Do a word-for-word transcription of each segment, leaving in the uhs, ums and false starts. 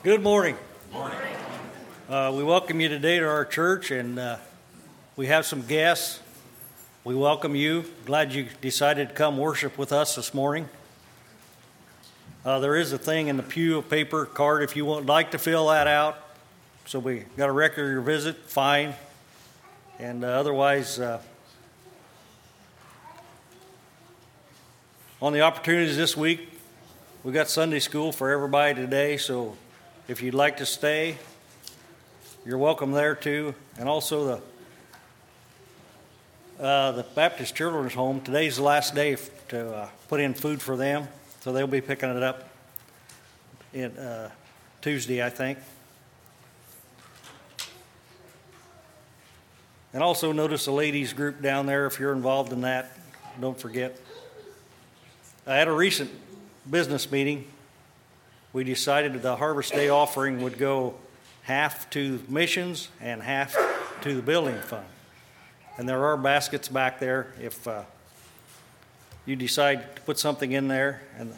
Good morning. Morning. Uh, we welcome you today to our church, and uh, we have some guests. We welcome you. Glad you decided to come worship with us this morning. Uh, there is a thing in the pew, a paper card, if you would like to fill that out. So we got a record of your visit, fine. And uh, otherwise, uh, on the opportunities this week, we got Sunday school for everybody today, so if you'd like to stay, you're welcome there too. And also the uh, the Baptist Children's Home, today's the last day to uh, put in food for them, so they'll be picking it up in uh, Tuesday, I think. And also notice the ladies group down there, if you're involved in that, don't forget. I had a recent business meeting. We decided that the Harvest Day offering would go half to missions and half to the building fund. And there are baskets back there if uh, you decide to put something in there. And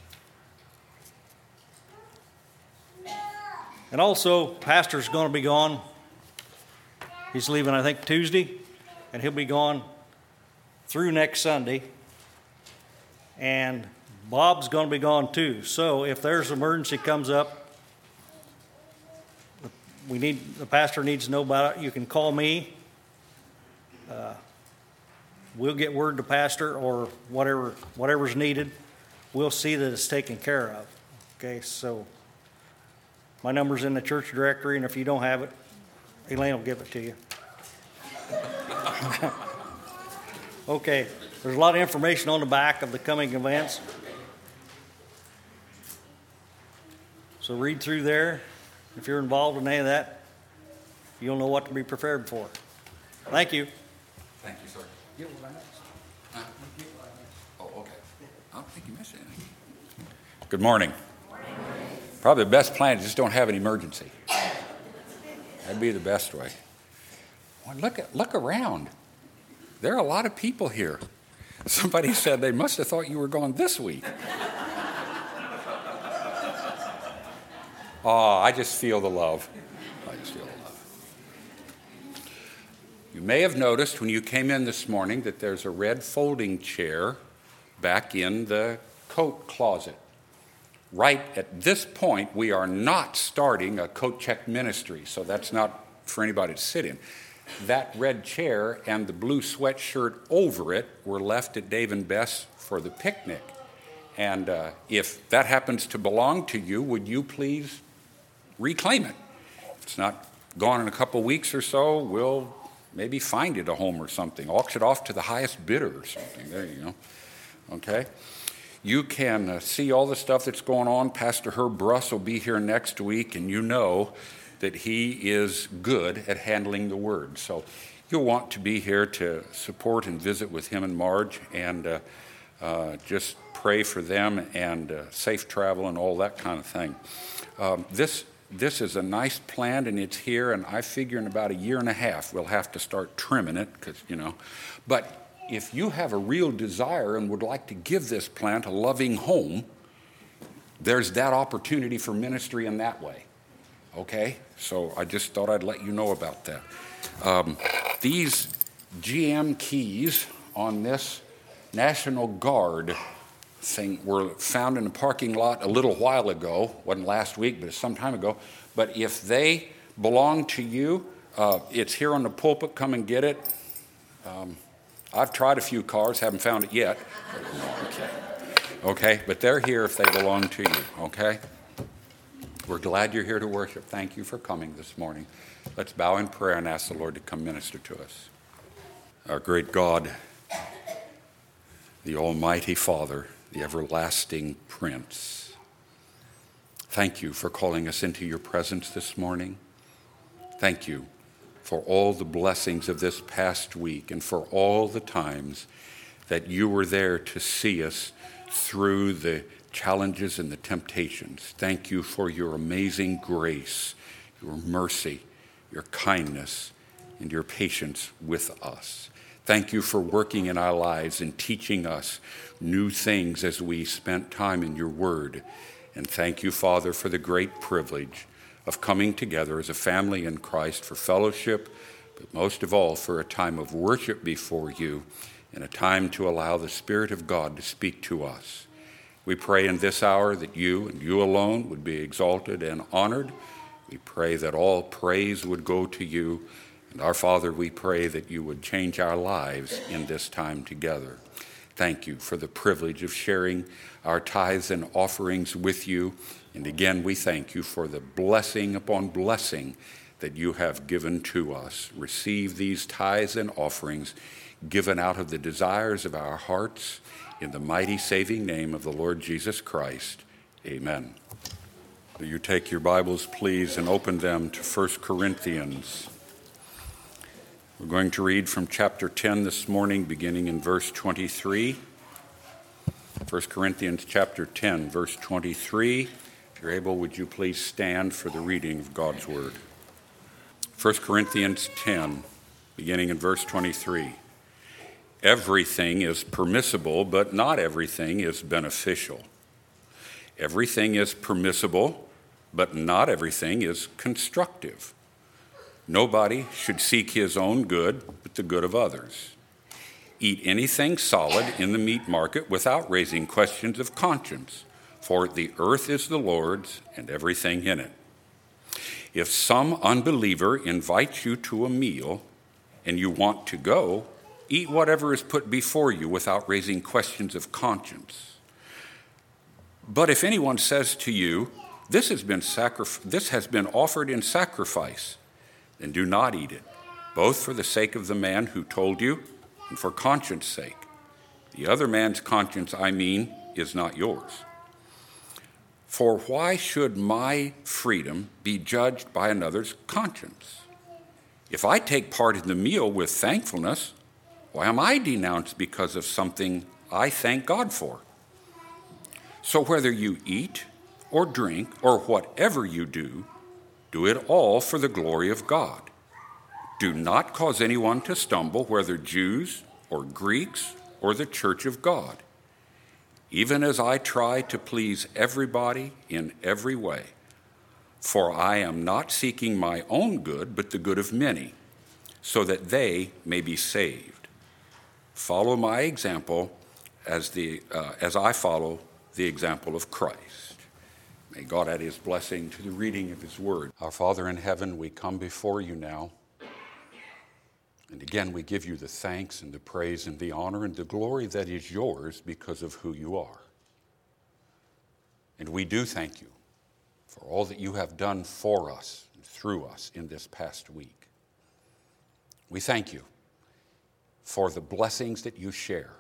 and also, Pastor's going to be gone. He's leaving, I think, Tuesday, and he'll be gone through next Sunday. And Bob's going to be gone too. So if there's an emergency comes up, we need the pastor needs to know about it. You can call me. Uh, we'll get word to pastor or whatever whatever's needed. We'll see that it's taken care of. Okay, so my number's in the church directory, and if you don't have it, Elaine will give it to you. Okay, there's a lot of information on the back of the coming events. So read through there. If you're involved in any of that, you'll know what to be prepared for. Thank you. Thank you, sir. Get what I missed. Huh? Oh, okay. I don't think you missed anything. Good morning. Morning. Probably the best plan is just don't have an emergency. That'd be the best way. Well, look at, look around. There are a lot of people here. Somebody said they must have thought you were gone this week. Oh, I just feel the love. I just feel the love. You may have noticed when you came in this morning that there's a red folding chair back in the coat closet. Right at this point, we are not starting a coat check ministry, so that's not for anybody to sit in. That red chair and the blue sweatshirt over it were left at Dave and Bess for the picnic. And uh, if that happens to belong to you, would you please reclaim it? If it's not gone in a couple weeks or so, we'll maybe find it a home or something. Auction it off to the highest bidder or something. There you go. Okay? You can uh, see all the stuff that's going on. Pastor Herb Bruss will be here next week, and you know that he is good at handling the word. So you'll want to be here to support and visit with him and Marge, and uh, uh, just pray for them and uh, safe travel and all that kind of thing. Um, this This is a nice plant, and it's here, and I figure in about a year and a half we'll have to start trimming it, because, you know. But if you have a real desire and would like to give this plant a loving home, there's that opportunity for ministry in that way, okay? So I just thought I'd let you know about that. Um, these G M keys on this National Guard thing were found in the parking lot a little while ago. Wasn't last week, but it's some time ago. But if they belong to you, uh, it's here on the pulpit. Come and get it. Um, I've tried a few cars, haven't found it yet. Okay. Okay, but they're here if they belong to you, okay? We're glad you're here to worship. Thank you for coming this morning. Let's bow in prayer and ask the Lord to come minister to us. Our great God, the Almighty Father, the everlasting Prince, thank you for calling us into your presence this morning. Thank you for all the blessings of this past week and for all the times that you were there to see us through the challenges and the temptations. Thank you for your amazing grace, your mercy, your kindness, and your patience with us. Thank you for working in our lives and teaching us new things as we spent time in your word. And thank you, Father, for the great privilege of coming together as a family in Christ for fellowship, but most of all for a time of worship before you and a time to allow the Spirit of God to speak to us. We pray in this hour that you and you alone would be exalted and honored. We pray that all praise would go to you. And our Father, we pray that you would change our lives in this time together. Thank you for the privilege of sharing our tithes and offerings with you. And again, we thank you for the blessing upon blessing that you have given to us. Receive these tithes and offerings given out of the desires of our hearts in the mighty saving name of the Lord Jesus Christ. Amen. Will you take your Bibles, please, and open them to First Corinthians. We're going to read from chapter ten this morning, beginning in verse twenty-three. First Corinthians chapter ten, verse twenty-three. If you're able, would you please stand for the reading of God's word? First Corinthians ten, beginning in verse twenty-three. Everything is permissible, but not everything is beneficial. Everything is permissible, but not everything is constructive. Nobody should seek his own good, but the good of others. Eat anything solid in the meat market without raising questions of conscience, for the earth is the Lord's and everything in it. If some unbeliever invites you to a meal and you want to go, eat whatever is put before you without raising questions of conscience. But if anyone says to you, this has been sacrif- this has been offered in sacrifice, then do not eat it, both for the sake of the man who told you and for conscience sake. The other man's conscience, I mean, is not yours. For why should my freedom be judged by another's conscience? If I take part in the meal with thankfulness, why am I denounced because of something I thank God for? So whether you eat or drink or whatever you do, do it all for the glory of God. Do not cause anyone to stumble, whether Jews or Greeks or the church of God, even as I try to please everybody in every way. For I am not seeking my own good, but the good of many, so that they may be saved. Follow my example as, the, uh, as I follow the example of Christ. May God add his blessing to the reading of his word. Our Father in heaven, we come before you now. And again, we give you the thanks and the praise and the honor and the glory that is yours because of who you are. And we do thank you for all that you have done for us and through us in this past week. We thank you for the blessings that you share.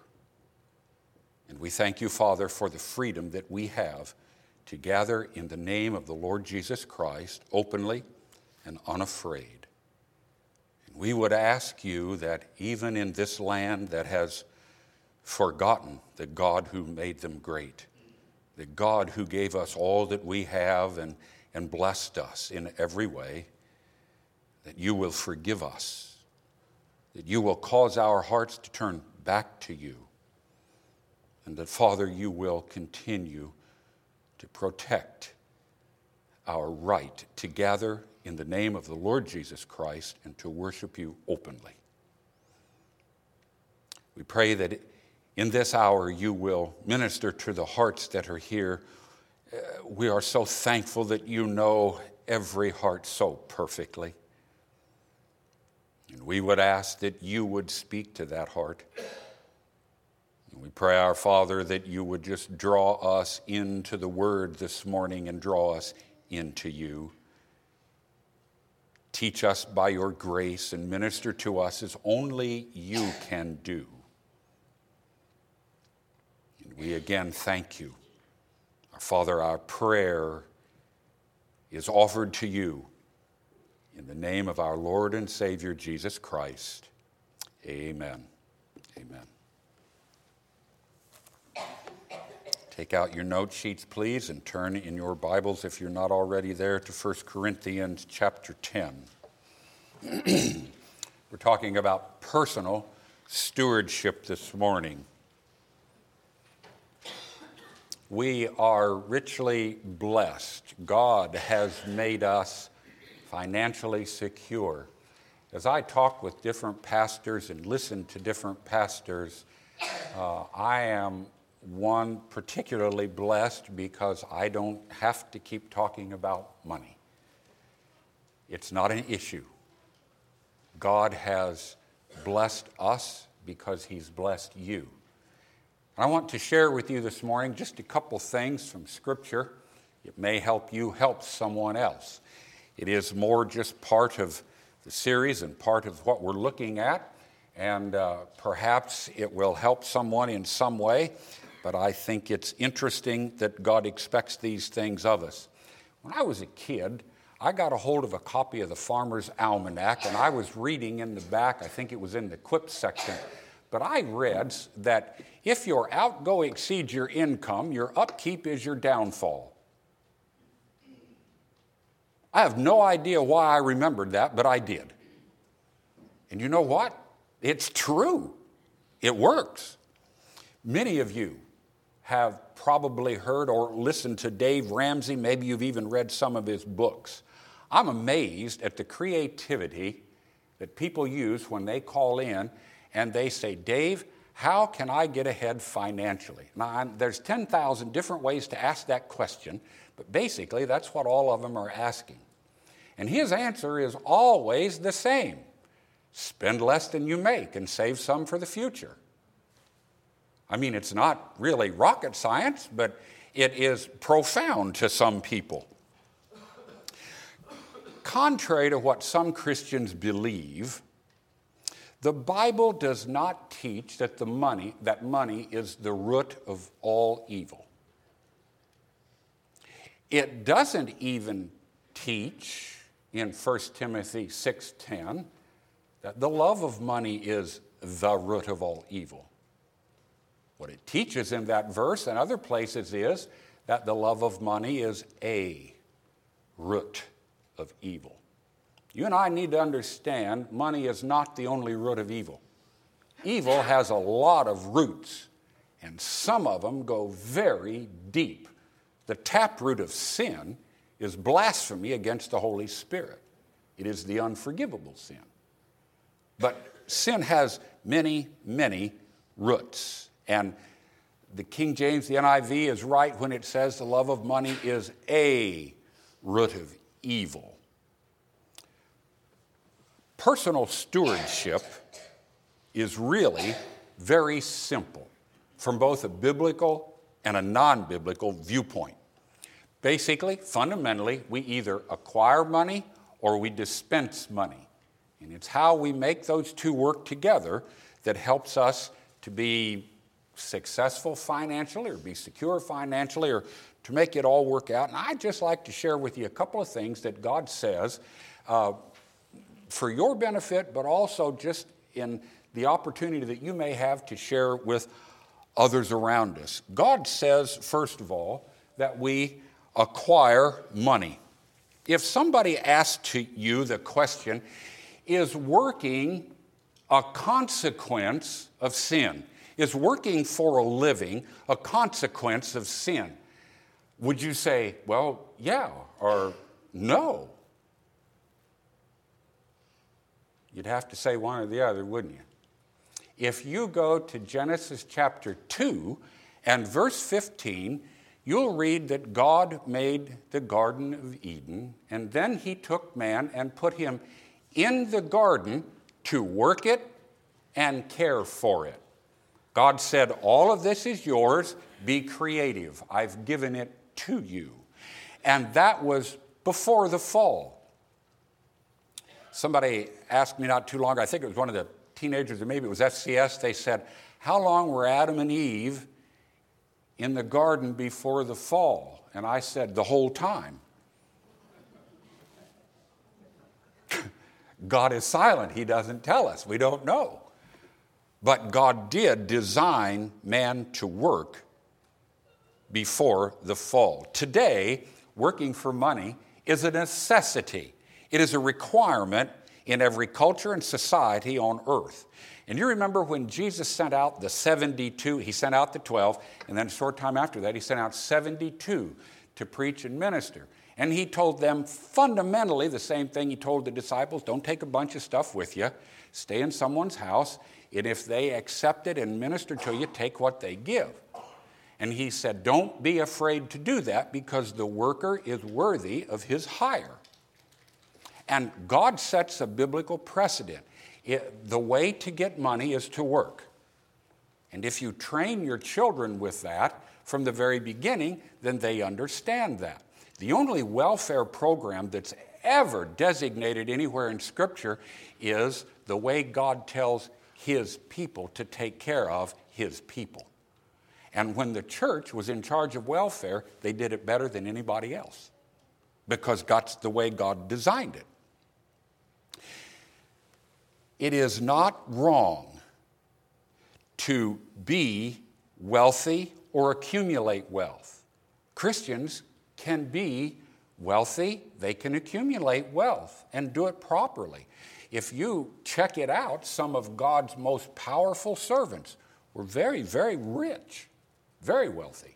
And we thank you, Father, for the freedom that we have to gather in the name of the Lord Jesus Christ openly and unafraid. And we would ask you that even in this land that has forgotten the God who made them great, the God who gave us all that we have and, and blessed us in every way, that you will forgive us, that you will cause our hearts to turn back to you, and that, Father, you will continue to protect our right to gather in the name of the Lord Jesus Christ and to worship you openly. We pray that in this hour you will minister to the hearts that are here. Uh, we are so thankful that you know every heart so perfectly. And we would ask that you would speak to that heart. And we pray, our Father, that you would just draw us into the word this morning and draw us into you. Teach us by your grace and minister to us as only you can do. And we again thank you. Our Father, our prayer is offered to you in the name of our Lord and Savior, Jesus Christ. Amen. Amen. Take out your note sheets, please, and turn in your Bibles, if you're not already there, to First Corinthians chapter ten. We're talking about personal stewardship this morning. We are richly blessed. God has made us financially secure. As I talk with different pastors and listen to different pastors, uh, I am one particularly blessed because I don't have to keep talking about money. It's not an issue. God has blessed us because He's blessed you. And I want to share with you this morning just a couple things from Scripture. It may help you help someone else. It is more just part of the series and part of what we're looking at, and uh, perhaps it will help someone in some way, but I think it's interesting that God expects these things of us. When I was a kid, I got a hold of a copy of the Farmer's Almanac, and I was reading in the back, I think it was in the quip section, but I read that if your outgo exceeds your income, your upkeep is your downfall. I have no idea why I remembered that, but I did. And you know what? It's true. It works. Many of you have probably heard or listened to Dave Ramsey. Maybe you've even read some of his books. I'm amazed at the creativity that people use when they call in and they say, Dave, how can I get ahead financially? Now, I'm, there's ten thousand different ways to ask that question, but basically that's what all of them are asking. And his answer is always the same. Spend less than you make and save some for the future. I mean, it's not really rocket science, but it is profound to some people. Contrary to what some Christians believe, the Bible does not teach that the money, that money is the root of all evil. It doesn't even teach in First Timothy six ten that the love of money is the root of all evil. What it teaches in that verse and other places is that the love of money is a root of evil. You and I need to understand money is not the only root of evil. Evil has a lot of roots, and some of them go very deep. The taproot of sin is blasphemy against the Holy Spirit. It is the unforgivable sin. But sin has many, many roots. And the King James, the N I V, is right when it says the love of money is a root of evil. Personal stewardship is really very simple from both a biblical and a non-biblical viewpoint. Basically, fundamentally, we either acquire money or we dispense money. And it's how we make those two work together that helps us to be successful financially or be secure financially or to make it all work out. And I'd just like to share with you a couple of things that God says uh, for your benefit, but also just in the opportunity that you may have to share with others around us. God says, first of all, that we acquire money. If somebody asked to you the question, is working a consequence of sin? Is working for a living a consequence of sin? Would you say, well, yeah, or no? You'd have to say one or the other, wouldn't you? If you go to Genesis chapter two and verse fifteen, you'll read that God made the Garden of Eden, and then He took man and put him in the garden to work it and care for it. God said, all of this is yours, be creative. I've given it to you. And that was before the fall. Somebody asked me not too long ago, I think it was one of the teenagers, or maybe it was F C S, they said, how long were Adam and Eve in the garden before the fall? And I said, the whole time. God is silent. He doesn't tell us. We don't know. But God did design man to work before the fall. Today, working for money is a necessity. It is a requirement in every culture and society on earth. And you remember when Jesus sent out the seventy-two, he sent out the twelve, and then a short time after that, he sent out seventy-two to preach and minister. And he told them fundamentally the same thing he told the disciples: don't take a bunch of stuff with you, stay in someone's house, and if they accept it and minister to you, take what they give. And he said, don't be afraid to do that, because the worker is worthy of his hire. And God sets a biblical precedent. It, the way to get money is to work. And if you train your children with that from the very beginning, then they understand that. The only welfare program that's ever designated anywhere in Scripture is the way God tells his people to take care of his people. And when the church was in charge of welfare, they did it better than anybody else, because that's the way God designed it. It is not wrong to be wealthy or accumulate wealth. Christians can be wealthy, they can accumulate wealth and do it properly. If you check it out, some of God's most powerful servants were very, very rich, very wealthy.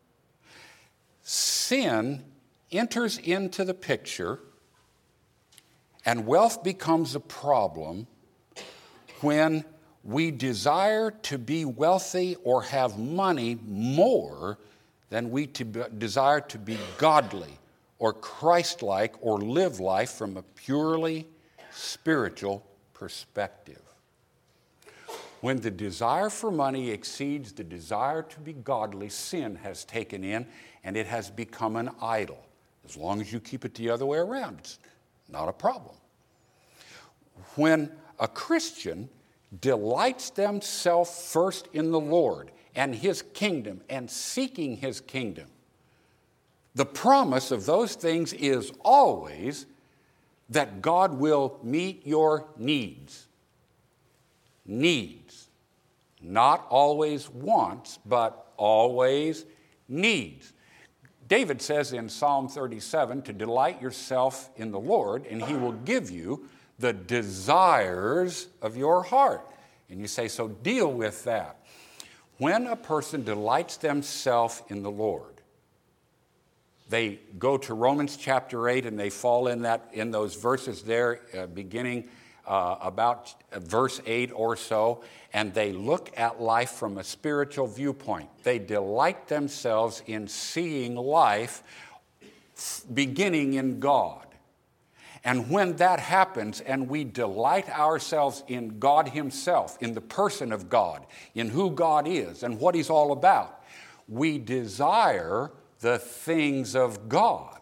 Sin enters into the picture, and wealth becomes a problem when we desire to be wealthy or have money more than we to be, desire to be godly or Christ-like or live life from a purely spiritual perspective. When the desire for money exceeds the desire to be godly, sin has taken in and it has become an idol. As long as you keep it the other way around, it's not a problem. When a Christian delights themselves first in the Lord and his kingdom and seeking his kingdom, the promise of those things is always that God will meet your needs. Needs. Not always wants, but always needs. David says in Psalm thirty-seven to delight yourself in the Lord, and he will give you the desires of your heart. And you say, so deal with that. When a person delights themselves in the Lord, they go to Romans chapter eight and they fall in that in those verses there, uh, beginning uh, about verse eight or so, and they look at life from a spiritual viewpoint. They delight themselves in seeing life beginning in God. And when that happens and we delight ourselves in God himself, in the person of God, in who God is and what he's all about, we desire the things of God.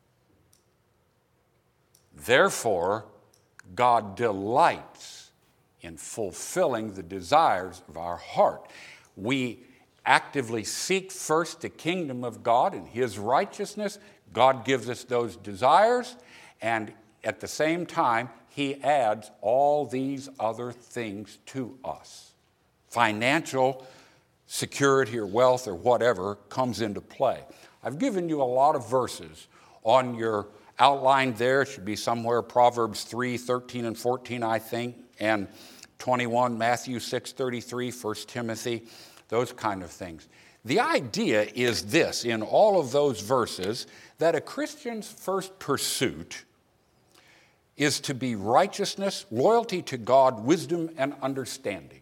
Therefore, God delights in fulfilling the desires of our heart. We actively seek first the kingdom of God and his righteousness. God gives us those desires, and at the same time, he adds all these other things to us. Financial security or wealth or whatever comes into play. I've given you a lot of verses on your outline there. It should be somewhere Proverbs three, thirteen and fourteen, I think, and twenty-one, Matthew six, thirty-three, First Timothy, those kind of things. The idea is this, in all of those verses, that a Christian's first pursuit is to be righteousness, loyalty to God, wisdom, and understanding.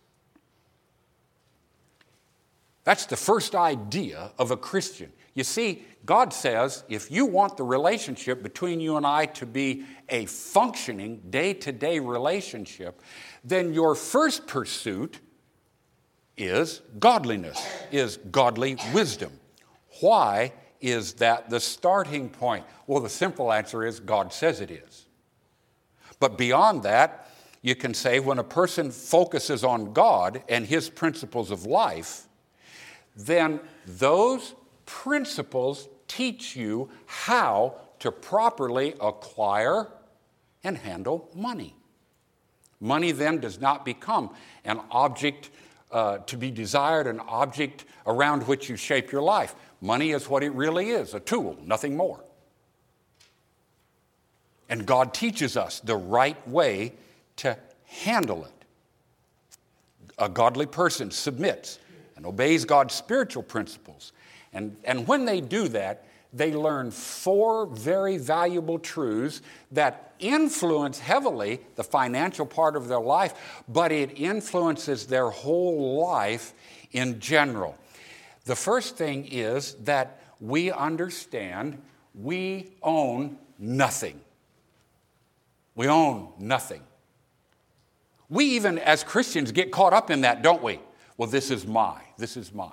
That's the first idea of a Christian. You see, God says, if you want the relationship between you and I to be a functioning, day-to-day relationship, then your first pursuit is godliness, is godly wisdom. Why is that the starting point? Well, the simple answer is God says it is. But beyond that, you can say when a person focuses on God and his principles of life, then those principles teach you how to properly acquire and handle money. Money then does not become an object uh, to be desired, an object around which you shape your life. Money is what it really is, a tool, nothing more. And God teaches us the right way to handle it. A godly person submits and obeys God's spiritual principles. And, and when they do that, they learn four very valuable truths that influence heavily the financial part of their life, but it influences their whole life in general. The first thing is that we understand we own nothing. We own nothing. We even, as Christians, get caught up in that, don't we? Well, this is my, this is my.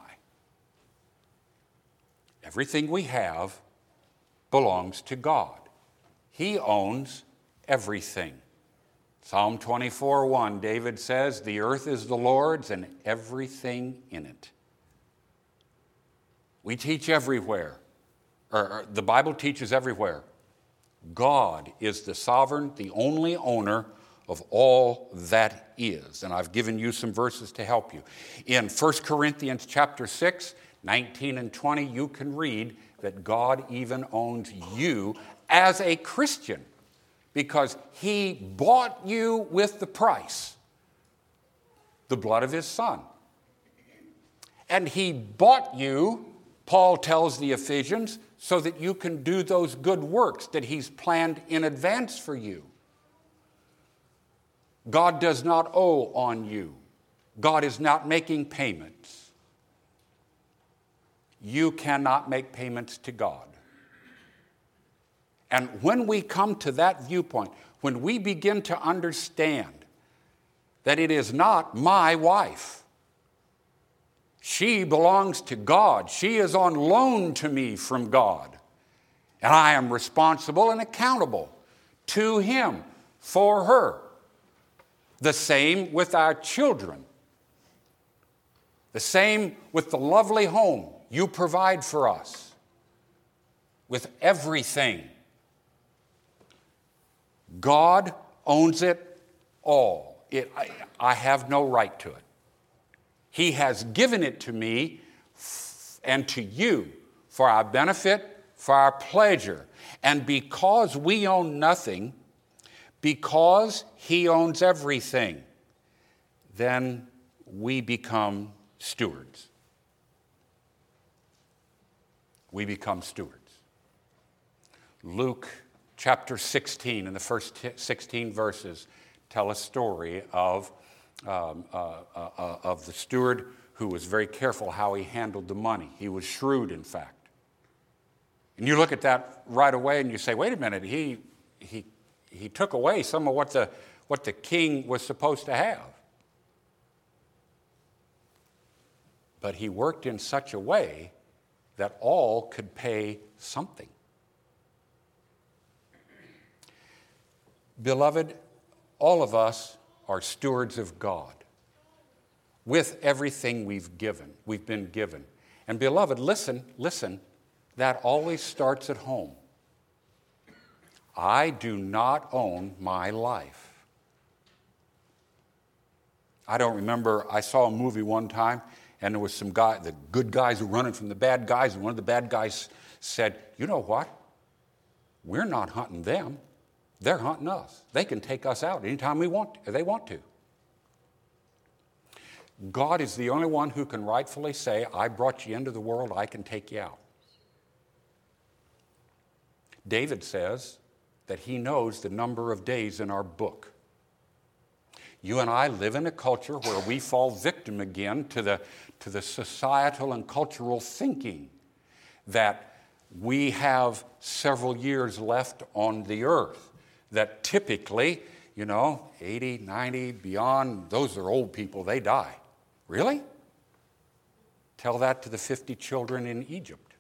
Everything we have belongs to God. He owns everything. Psalm twenty-four one, David says, "The earth is the Lord's and everything in it." We teach everywhere, or, or the Bible teaches everywhere. God is the sovereign, the only owner of all that is. And I've given you some verses to help you. In First Corinthians chapter six, nineteen and twenty, you can read that God even owns you as a Christian because He bought you with the price, the blood of His Son. And He bought you, Paul tells the Ephesians, so that you can do those good works that He's planned in advance for you. God does not owe on you. God is not making payments. You cannot make payments to God. And when we come to that viewpoint, when we begin to understand that it is not my wife, she belongs to God. She is on loan to me from God. And I am responsible and accountable to Him for her. The same with our children. The same with the lovely home you provide for us. With everything. God owns it all. It, I, I have no right to it. He has given it to me and to you for our benefit, for our pleasure. And because we own nothing, because He owns everything, then we become stewards. We become stewards. Luke chapter sixteen, and the first sixteen verses tell a story of Um, uh, uh, uh, of the steward who was very careful how he handled the money. He was shrewd, in fact. And you look at that right away and you say, wait a minute, he, he, he took away some of what the, what the king was supposed to have. But he worked in such a way that all could pay something. Beloved, all of us are stewards of God with everything we've given, we've been given. And beloved, listen, listen, that always starts at home. I do not own my life. I don't remember, I saw a movie one time and there was some guy, the good guys were running from the bad guys, and one of the bad guys said, you know what? We're not hunting them. They're hunting us. They can take us out anytime we want, they want to. God is the only one who can rightfully say, I brought you into the world, I can take you out. David says that he knows the number of days in our book. You and I live in a culture where we fall victim again to the, to the societal and cultural thinking that we have several years left on the earth. That typically, you know, eighty, ninety, beyond, those are old people, they die. Really? Tell that to the fifty children in Egypt.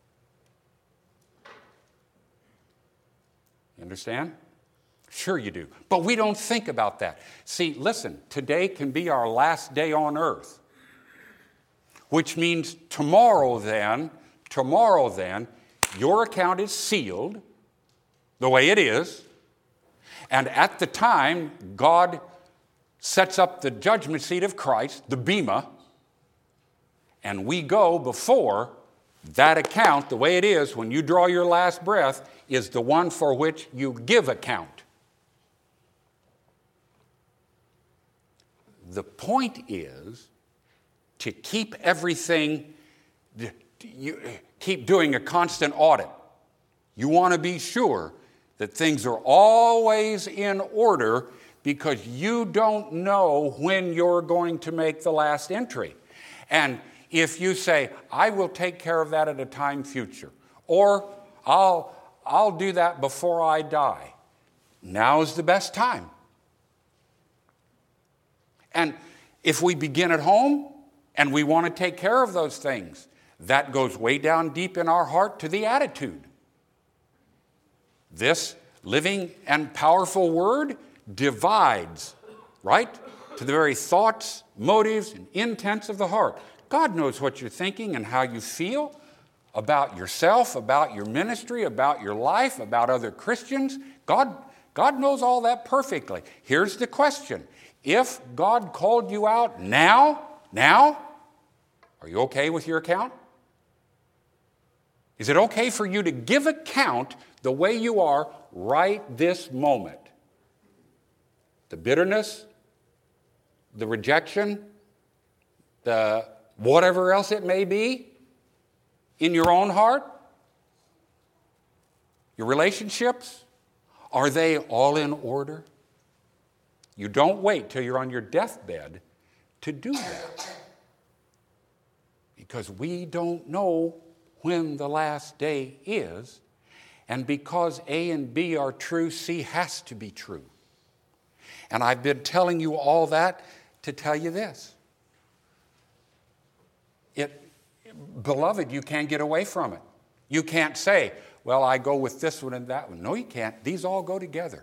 You understand? Sure you do. But we don't think about that. See, listen, today can be our last day on earth. Which means tomorrow then, tomorrow then, your account is sealed the way it is. And at the time, God sets up the judgment seat of Christ, the bema, and we go before that account, the way it is when you draw your last breath, is the one for which you give account. The point is to keep everything, you keep doing a constant audit. You want to be sure that things are always in order because you don't know when you're going to make the last entry. And if you say, I will take care of that at a time future, or I'll, I'll do that before I die, now's the best time. And if we begin at home and we want to take care of those things, that goes way down deep in our heart to the attitude. This living and powerful word divides, right, to the very thoughts, motives, and intents of the heart. God knows what you're thinking and how you feel about yourself, about your ministry, about your life, about other Christians. God, God knows all that perfectly. Here's the question. If God called you out now, now, are you okay with your account? Is it okay for you to give account the way you are right this moment? The bitterness, the rejection, the whatever else it may be in your own heart, your relationships, are they all in order? You don't wait till you're on your deathbed to do that. Because we don't know when the last day is, and because A and B are true, C has to be true. And I've been telling you all that to tell you this. It, beloved, you can't get away from it. You can't say, well, I go with this one and that one. No, you can't. These all go together.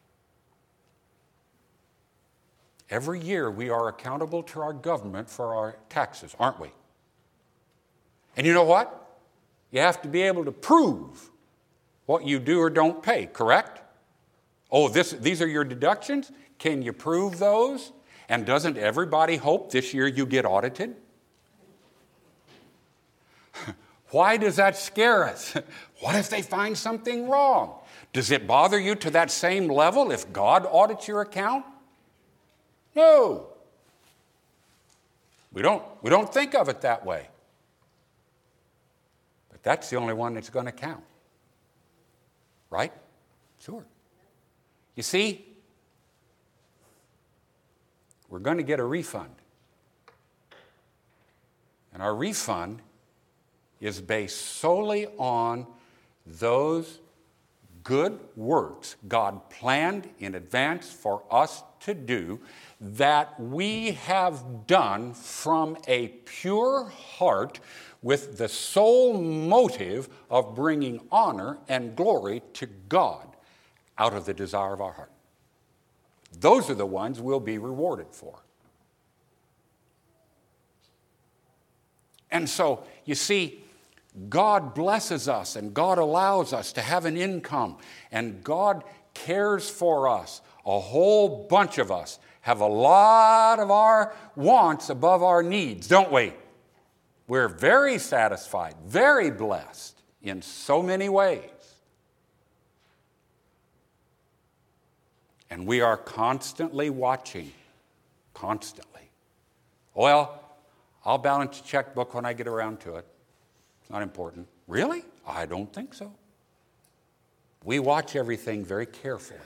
Every year we are accountable to our government for our taxes, aren't we? And you know what? You have to be able to prove what you do or don't pay, correct? Oh, this, these are your deductions? Can you prove those? And doesn't everybody hope this year you get audited? Why does that scare us? What if they find something wrong? Does it bother you to that same level if God audits your account? No. We don't, we don't think of it that way. But that's the only one that's going to count. Right? Sure. You see, we're going to get a refund. And our refund is based solely on those good works God planned in advance for us to do that we have done from a pure heart with the sole motive of bringing honor and glory to God out of the desire of our heart. Those are the ones we'll be rewarded for. And so, you see, God blesses us and God allows us to have an income and God cares for us. A whole bunch of us have a lot of our wants above our needs, don't we? We're very satisfied, very blessed in so many ways. And we are constantly watching, constantly. Well, I'll balance the checkbook when I get around to it. It's not important. Really? I don't think so. We watch everything very carefully.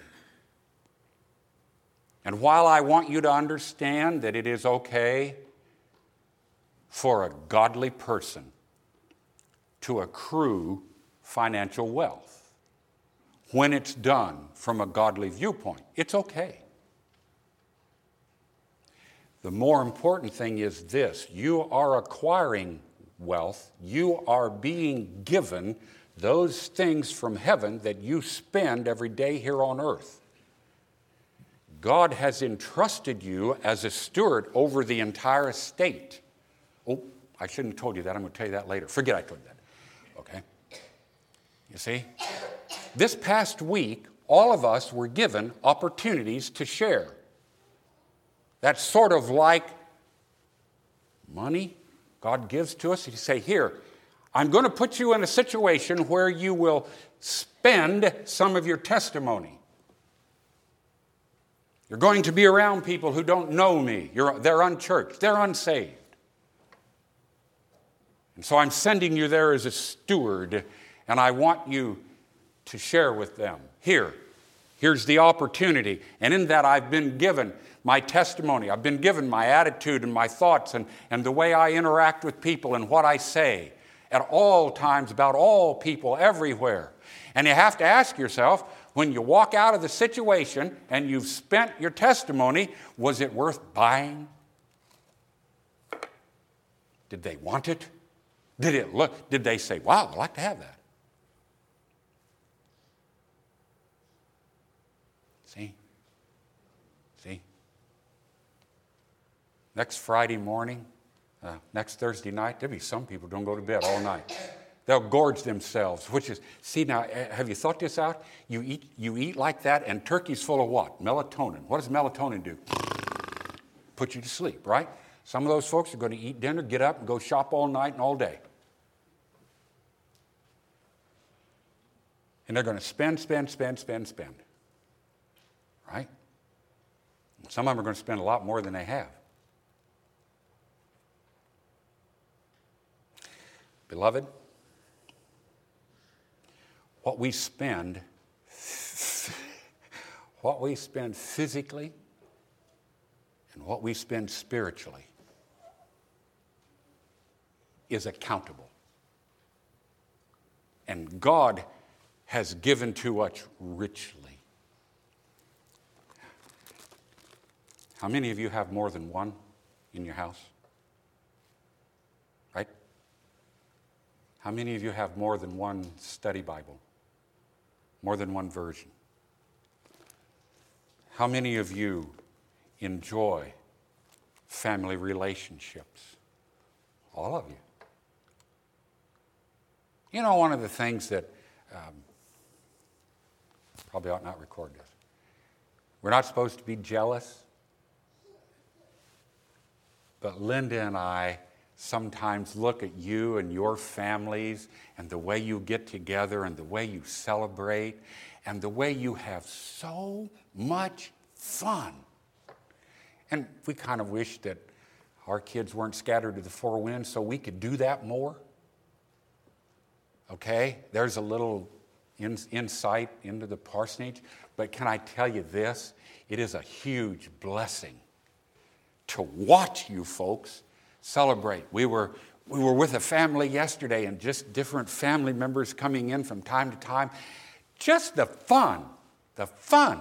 And while I want you to understand that it is okay for a godly person to accrue financial wealth when it's done from a godly viewpoint, it's okay. The more important thing is this: you are acquiring wealth, you are being given those things from heaven that you spend every day here on earth. God has entrusted you as a steward over the entire estate. Oh, I shouldn't have told you that. I'm going to tell you that later. Forget I told you that. Okay? You see? This past week, all of us were given opportunities to share. That's sort of like money God gives to us. He say, here, I'm going to put you in a situation where you will spend some of your testimony. You're going to be around people who don't know me. You're, they're unchurched. They're unsaved. And so I'm sending you there as a steward, and I want you to share with them. Here, here's the opportunity. And in that I've been given my testimony. I've been given my attitude and my thoughts and, and the way I interact with people and what I say at all times about all people everywhere. And you have to ask yourself, when you walk out of the situation and you've spent your testimony, was it worth buying? Did they want it? Did it look? Did they say, wow, I'd like to have that? See? See? Next Friday morning, uh, next Thursday night, there'll be some people who don't go to bed all night. They'll gorge themselves, which is, see now, have you thought this out? You eat, you eat like that, and turkey's full of what? Melatonin. What does melatonin do? Put you to sleep, right? Some of those folks are going to eat dinner, get up, and go shop all night and all day. And they're going to spend, spend, spend, spend, spend. Right? Some of them are going to spend a lot more than they have. Beloved, what we spend, what we spend physically and what we spend spiritually is accountable. And God has given to us richly. How many of you have more than one in your house? Right? How many of you have more than one study Bible? More than one version? How many of you enjoy family relationships? All of you. You know, one of the things that, um, probably ought not record this. We're not supposed to be jealous. But Linda and I sometimes look at you and your families and the way you get together and the way you celebrate and the way you have so much fun. And we kind of wish that our kids weren't scattered to the four winds so we could do that more. Okay? There's a little in, insight into the parsonage. But can I tell you this? It is a huge blessing to watch you folks celebrate. We were, we were with a family yesterday and just different family members coming in from time to time. Just the fun, the fun.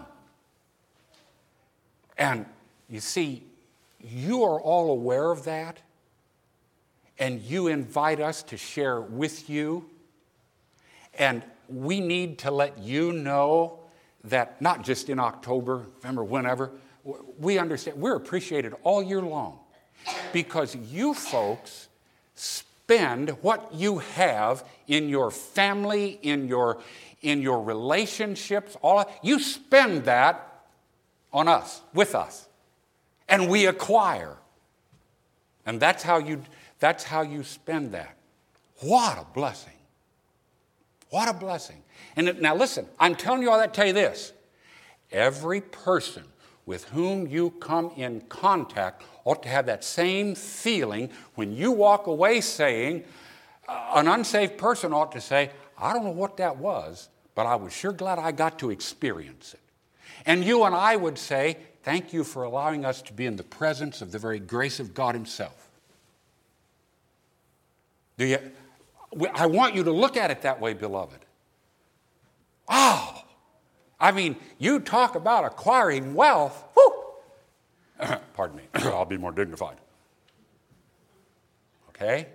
And you see, you are all aware of that, and you invite us to share with you, and we need to let you know that not just in October, November, whenever, we understand, we're appreciated all year long because you folks spend what you have in your family, in your, in your relationships, all you spend that on us, with us, and we acquire. And that's how you, that's how you spend that. What a blessing. What a blessing. And now listen, I'm telling you all that to tell you this. Every person with whom you come in contact ought to have that same feeling when you walk away saying, uh, an unsaved person ought to say, I don't know what that was, but I was sure glad I got to experience it. And you and I would say, thank you for allowing us to be in the presence of the very grace of God himself. Do you? I want you to look at it that way, beloved. Oh, I mean, you talk about acquiring wealth. Whew. Pardon me. I'll be more dignified. Okay?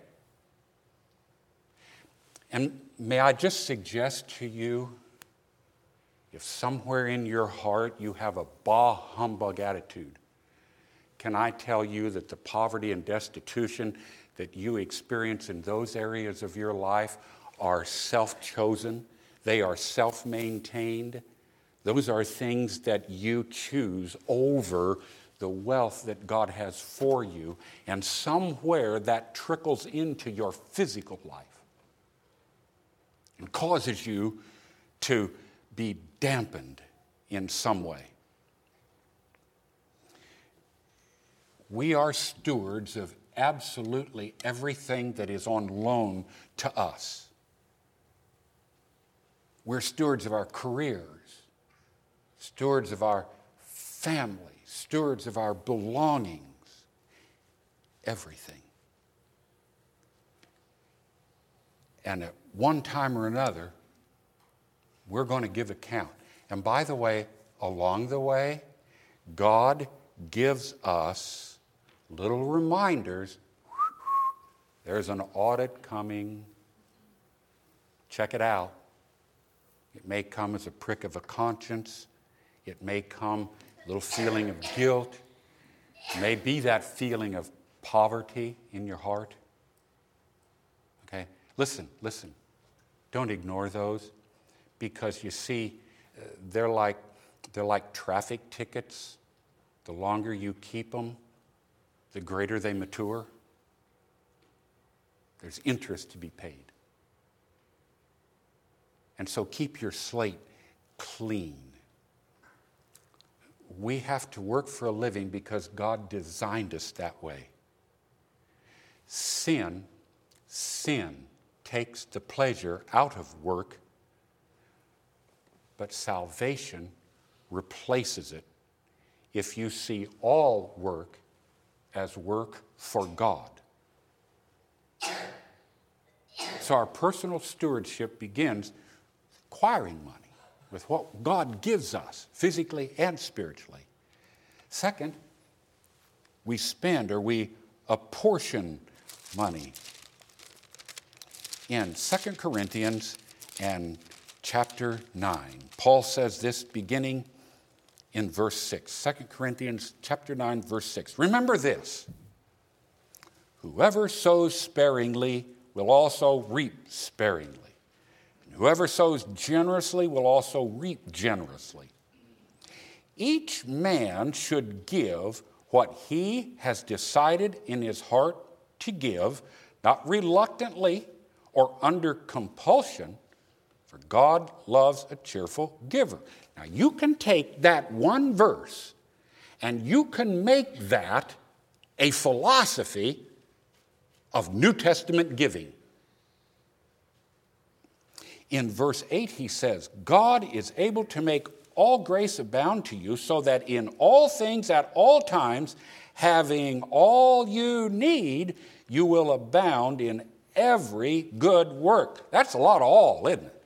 And may I just suggest to you, if somewhere in your heart you have a bah humbug attitude, can I tell you that the poverty and destitution that you experience in those areas of your life are self-chosen. They are self-maintained. Those are things that you choose over the wealth that God has for you, and somewhere that trickles into your physical life and causes you to be dampened in some way. We are stewards of absolutely everything that is on loan to us. We're stewards of our careers, stewards of our family, stewards of our belongings, everything. And at one time or another, we're going to give account. And by the way, along the way, God gives us little reminders. There's an audit coming. Check it out. It may come as a prick of a conscience. It may come a little feeling of guilt. It may be that feeling of poverty in your heart. Okay? Listen, listen. Don't ignore those, because you see, uh, they're like they're like traffic tickets. The longer you keep them, the greater they mature. There's interest to be paid. And so keep your slate clean. We have to work for a living because God designed us that way. Sin, sin takes the pleasure out of work, but salvation replaces it if you see all work as work for God. So our personal stewardship begins acquiring money with what God gives us, physically and spiritually. Second, we spend or we apportion money. In Second Corinthians and chapter nine, Paul says this beginning in verse six. Second Corinthians chapter nine, verse six. Remember this: whoever sows sparingly will also reap sparingly. And whoever sows generously will also reap generously. Each man should give what he has decided in his heart to give, not reluctantly or under compulsion, for God loves a cheerful giver. Now, you can take that one verse and you can make that a philosophy of New Testament giving. In verse eight, he says, God is able to make all grace abound to you, so that in all things at all times, having all you need, you will abound in every good work. That's a lot of all, isn't it?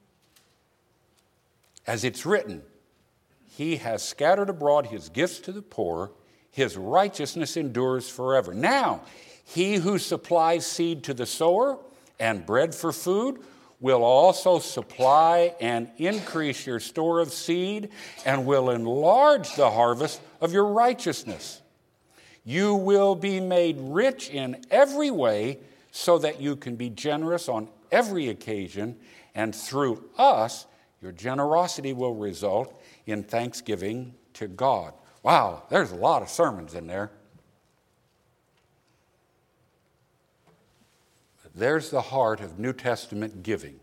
As it's written, he has scattered abroad his gifts to the poor, his righteousness endures forever. Now, he who supplies seed to the sower and bread for food will also supply and increase your store of seed and will enlarge the harvest of your righteousness. You will be made rich in every way so that you can be generous on every occasion, and through us, your generosity will result in thanksgiving to God. Wow, there's a lot of sermons in there. There's the heart of New Testament giving.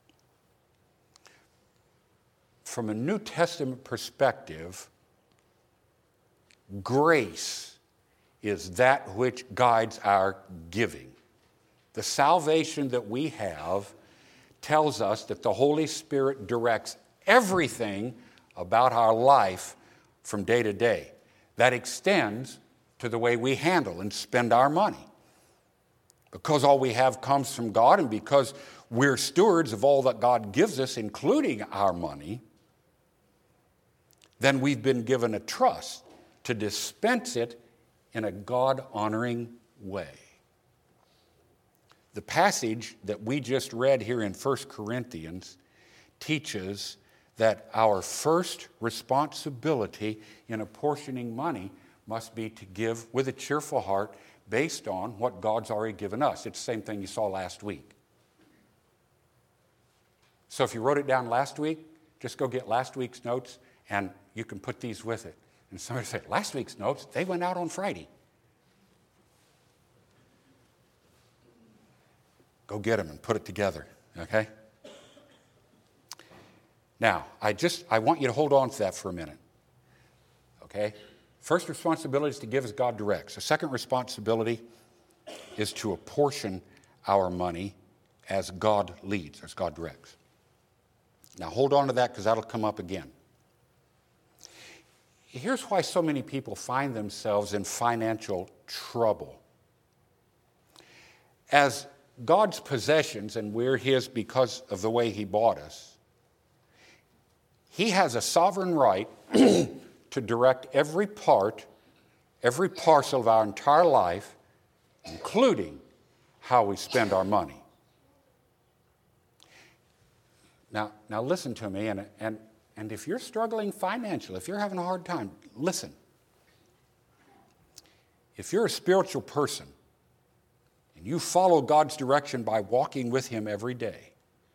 From a New Testament perspective, grace is that which guides our giving. The salvation that we have tells us that the Holy Spirit directs everything about our life from day to day. That extends to the way we handle and spend our money. Because all we have comes from God, and because we're stewards of all that God gives us, including our money, then we've been given a trust to dispense it in a God-honoring way. The passage that we just read here in First Corinthians teaches that our first responsibility in apportioning money must be to give with a cheerful heart based on what God's already given us. It's the same thing you saw last week. So if you wrote it down last week, just go get last week's notes and you can put these with it. And somebody said, last week's notes, they went out on Friday. Go get them and put it together, okay? Now, I just, I want you to hold on to that for a minute, okay? First responsibility is to give as God directs. The second responsibility is to apportion our money as God leads, as God directs. Now hold on to that because that'll come up again. Here's why so many people find themselves in financial trouble. As God's possessions, and we're His because of the way He bought us, He has a sovereign right to direct every part, every parcel of our entire life, including how we spend our money. Now, now listen to me, and, and, and if you're struggling financially, if you're having a hard time, listen. If you're a spiritual person, and you follow God's direction by walking with Him every day,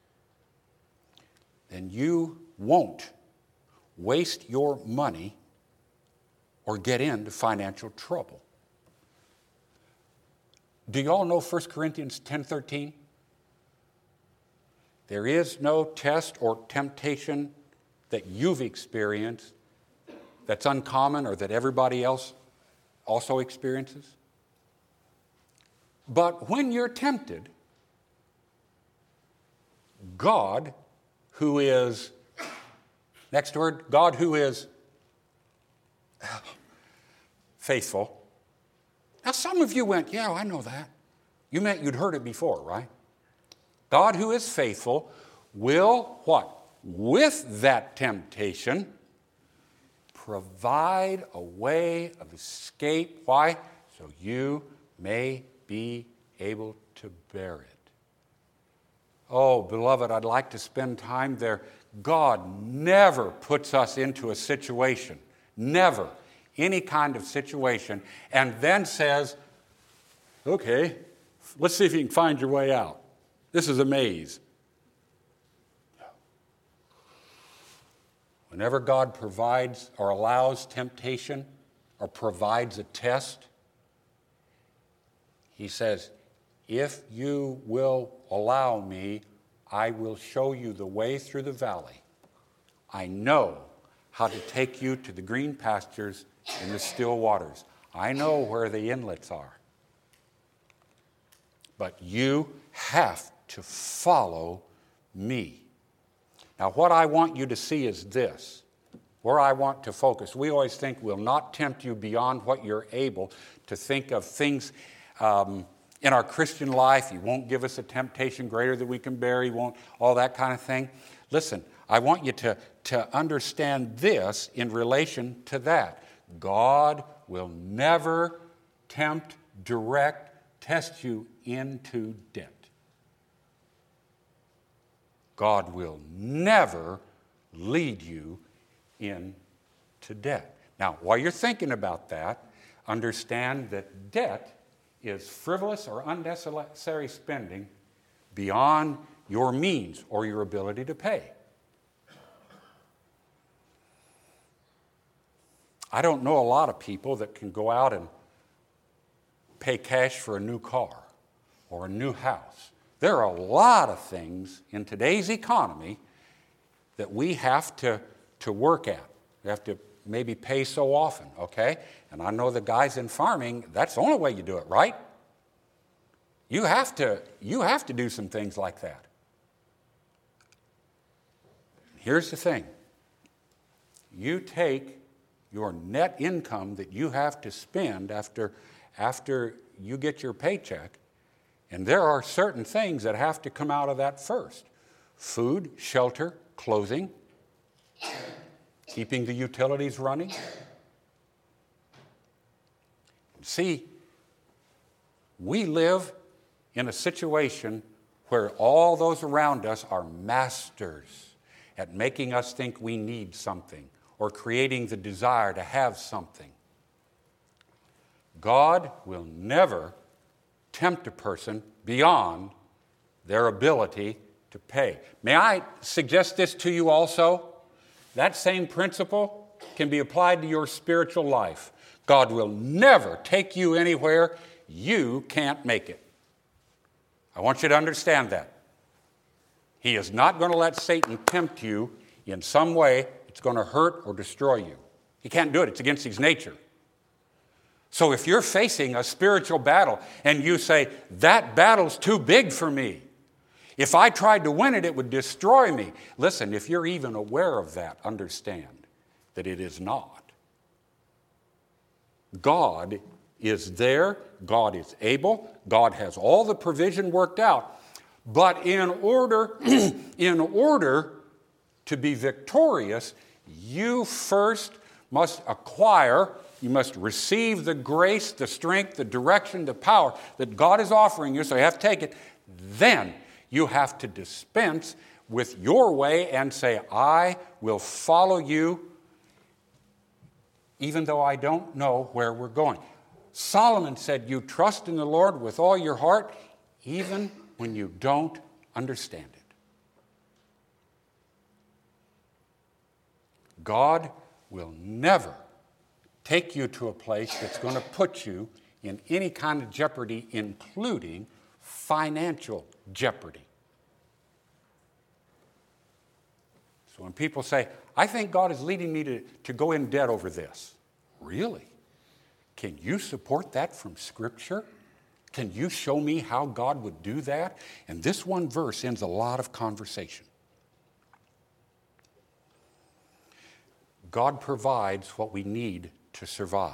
then you won't waste your money or get into financial trouble. Do you all know First Corinthians ten thirteen? There is no test or temptation that you've experienced that's uncommon or that everybody else also experiences. But when you're tempted, God, who is, next word, God who is faithful. Now some of you went, yeah, I know that. You meant you'd heard it before, right? God who is faithful will what? With that temptation, provide a way of escape. Why? So you may be able to bear it. Oh, beloved, I'd like to spend time there. God never puts us into a situation, never, any kind of situation, and then says, okay, let's see if you can find your way out. This is a maze. Whenever God provides or allows temptation or provides a test, He says, if you will allow me, I will show you the way through the valley. I know how to take you to the green pastures and the still waters. I know where the inlets are. But you have to follow me. Now, what I want you to see is this, where I want to focus. We always think we'll not tempt you beyond what you're able to think of things um, in our Christian life. He won't give us a temptation greater than we can bear. He won't, all that kind of thing. Listen, I want you to, to understand this in relation to that. God will never tempt, direct, test you into debt. God will never lead you into debt. Now, while you're thinking about that, understand that debt is frivolous or unnecessary spending beyond your means or your ability to pay. I don't know a lot of people that can go out and pay cash for a new car or a new house. There are a lot of things in today's economy that we have to, to work at. We have to maybe pay so often, okay? And I know the guys in farming, that's the only way you do it, right? You have to, you have to do some things like that. Here's the thing. You take your net income that you have to spend after, after you get your paycheck, and there are certain things that have to come out of that first. Food, shelter, clothing, keeping the utilities running. See, we live in a situation where all those around us are masters at making us think we need something or creating the desire to have something. God will never tempt a person beyond their ability to pay. May I suggest this to you also? That same principle can be applied to your spiritual life. God will never take you anywhere you can't make it. I want you to understand that. He is not going to let Satan tempt you in some way it's going to hurt or destroy you. He can't do it. It's against his nature. So if you're facing a spiritual battle and you say, that battle's too big for me, if I tried to win it, it would destroy me. Listen, if you're even aware of that, understand that it is not. God is there. God is able. God has all the provision worked out. But in order, in order to be victorious, you first must acquire, you must receive the grace, the strength, the direction, the power that God is offering you, so you have to take it. Then you have to dispense with your way and say, I will follow you even though I don't know where we're going. Solomon said, you trust in the Lord with all your heart, even when you don't understand it. God will never take you to a place that's going to put you in any kind of jeopardy, including financial jeopardy. So when people say, I think God is leading me to, to go in debt over this. Really? Can you support that from Scripture? Can you show me how God would do that? And this one verse ends a lot of conversation. God provides what we need to survive.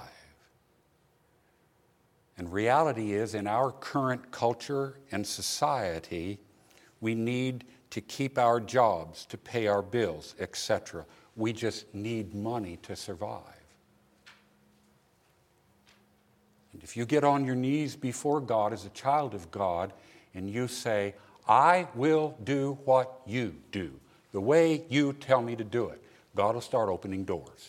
And reality is, in our current culture and society, we need to keep our jobs, to pay our bills, et cetera. We just need money to survive. And if you get on your knees before God as a child of God and you say, I will do what you do, the way you tell me to do it, God will start opening doors.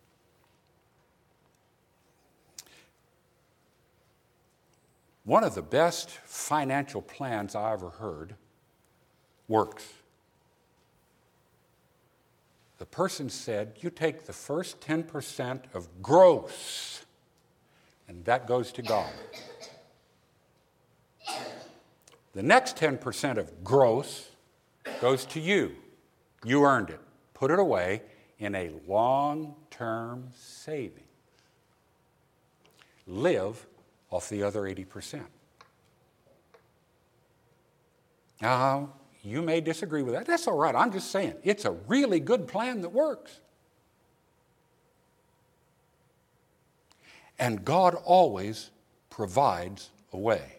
One of the best financial plans I ever heard works. The person said, you take the first ten percent of gross, and that goes to God. The next ten percent of gross goes to you. You earned it. Put it away in a long-term saving. Live off the other eighty percent. Now, you may disagree with that. That's all right. I'm just saying, it's a really good plan that works. And God always provides a way.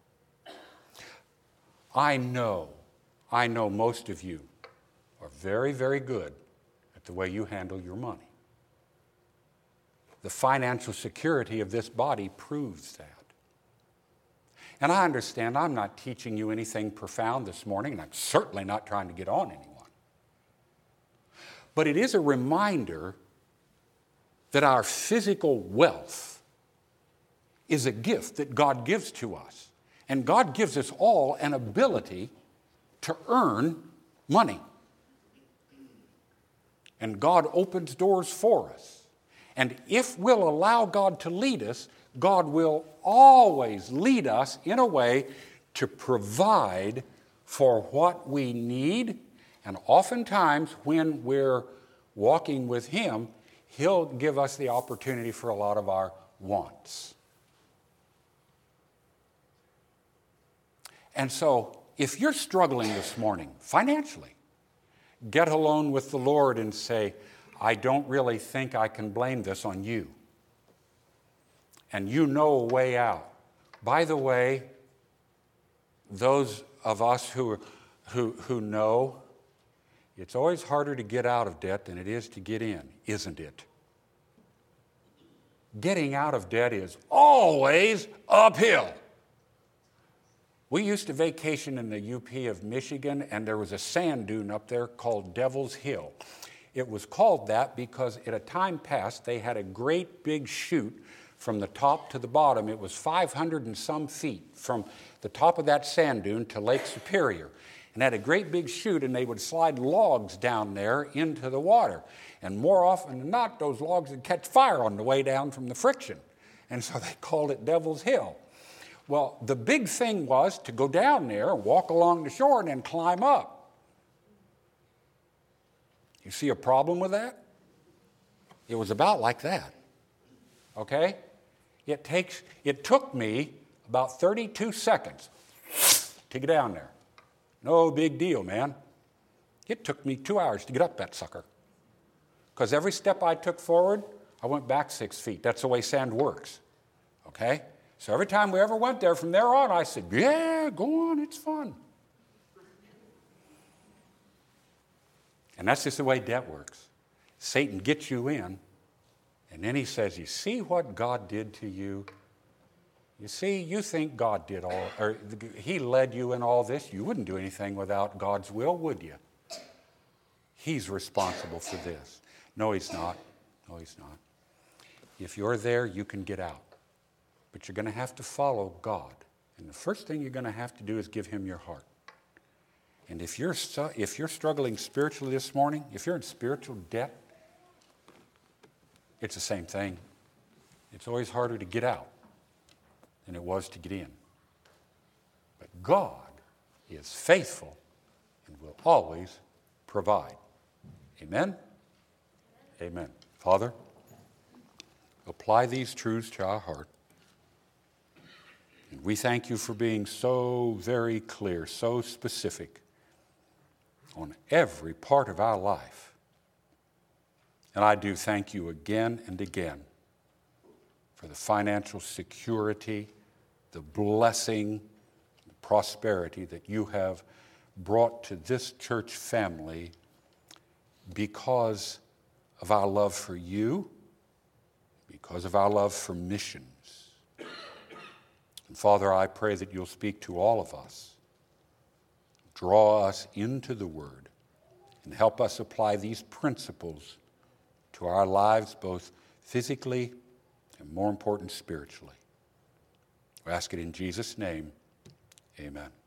I know, I know most of you are very, very good at the way you handle your money. The financial security of this body proves that. And I understand I'm not teaching you anything profound this morning, and I'm certainly not trying to get on anyone. But it is a reminder that our physical wealth is a gift that God gives to us. And God gives us all an ability to earn money. And God opens doors for us. And if we'll allow God to lead us, God will always lead us in a way to provide for what we need. And oftentimes, when we're walking with Him, He'll give us the opportunity for a lot of our wants. And so, if you're struggling this morning financially, get alone with the Lord and say, I don't really think I can blame this on you. And you know a way out. By the way, those of us who, who, who know, it's always harder to get out of debt than it is to get in, isn't it? Getting out of debt is always uphill. We used to vacation in the U P of Michigan, and there was a sand dune up there called Devil's Hill. It was called that because at a time past, they had a great big chute from the top to the bottom. It was five hundred and some feet from the top of that sand dune to Lake Superior. And had a great big chute, and they would slide logs down there into the water. And more often than not, those logs would catch fire on the way down from the friction. And so they called it Devil's Hill. Well, the big thing was to go down there, walk along the shore, and then climb up. You see a problem with that? It was about like that. Okay? It takes, it took me about thirty-two seconds to get down there. No big deal, man. It took me two hours to get up that sucker. Because every step I took forward, I went back six feet. That's the way sand works. Okay? So every time we ever went there, from there on, I said, yeah, go on, it's fun. And that's just the way debt works. Satan gets you in, and then he says, you see what God did to you? You see, you think God did all, or he led you in all this. You wouldn't do anything without God's will, would you? He's responsible for this. No, he's not. No, he's not. If you're there, you can get out. But you're going to have to follow God. And the first thing you're going to have to do is give him your heart. And if you're, if you're struggling spiritually this morning, if you're in spiritual debt, it's the same thing. It's always harder to get out than it was to get in. But God is faithful and will always provide. Amen? Amen. Father, apply these truths to our heart. And we thank you for being so very clear, so specific on every part of our life. And I do thank you again and again for the financial security, the blessing, the prosperity that you have brought to this church family because of our love for you, because of our love for missions. And Father, I pray that you'll speak to all of us, draw us into the Word, and help us apply these principles to our lives, both physically and, more important, spiritually. We ask it in Jesus' name. Amen.